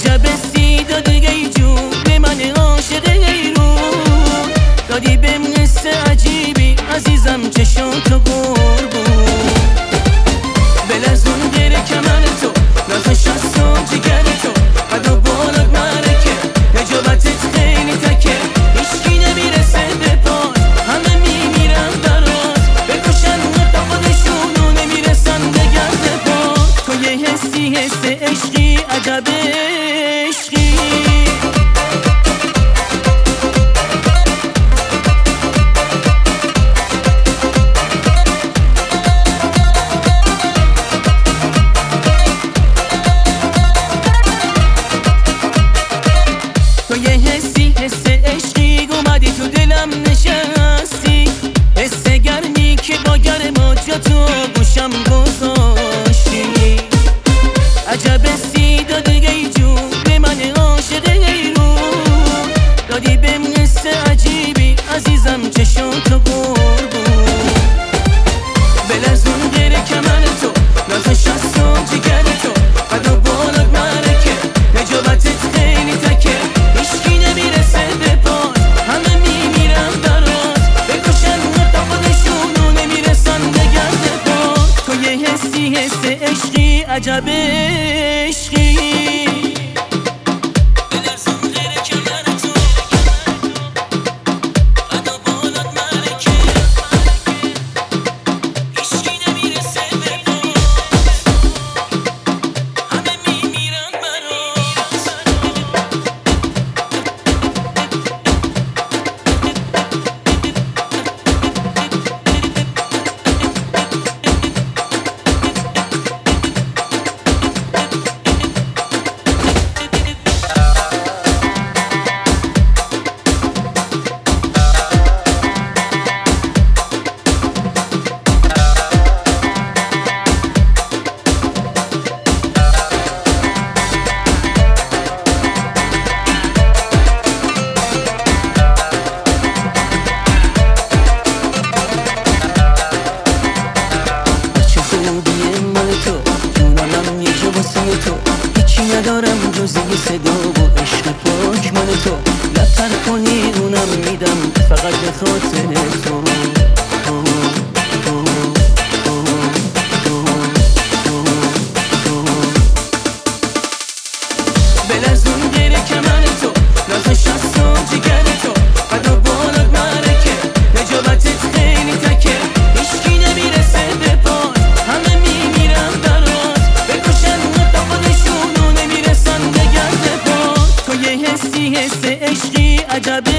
عجب سی داد ای جون من عاشق ایرون، دادی بهم قصه عجیبی عزیزم چشاتو قربون. بلرزون غیر کمر تو نازش از تو جگر تو ادا بالات مرکه نجابتت خیلی تکه هیچکی نمیرسه به پاس همه میمیرن برات بکشن تا خودشونو نمیرسن به گرد پا. تو یه حسی حس عشقی عجب عشقی تو یه حسی حس عشقی اومدی تو دلم نشستی حس گرمی که با گرما جا تو گوشم گذاشتی. عجب سی داد ای جون من عاشق ایرون، دادی بهم قصه عجیبی عزیزم چشاتو قربون. بلرزون غیر کمر تو نازش از تو جگر تو ادا بالات مرکه نجابتت خیلی تکه هیچکی نمیرسه به پاس همه میمیرن برات بکشن تا خودشونو نمیرسن به گرد پا. تو یه حسی حس عشقی عجب عشقی تو هیچی ندارم جز یه صدا و عشق پاک مال تو لبتر کنی اونم میدم فقط به خاطر تو. بلرزون غیر کمر تو نازش از تو جگر تو ادا بالات مرکه نجابتت خیلی تکه هیچکی نمیرسه به پاس همه میمیرن برات بکشن تا خودشونو نمیرسن به گرد پا. تو یه حسی حس عشقی عجب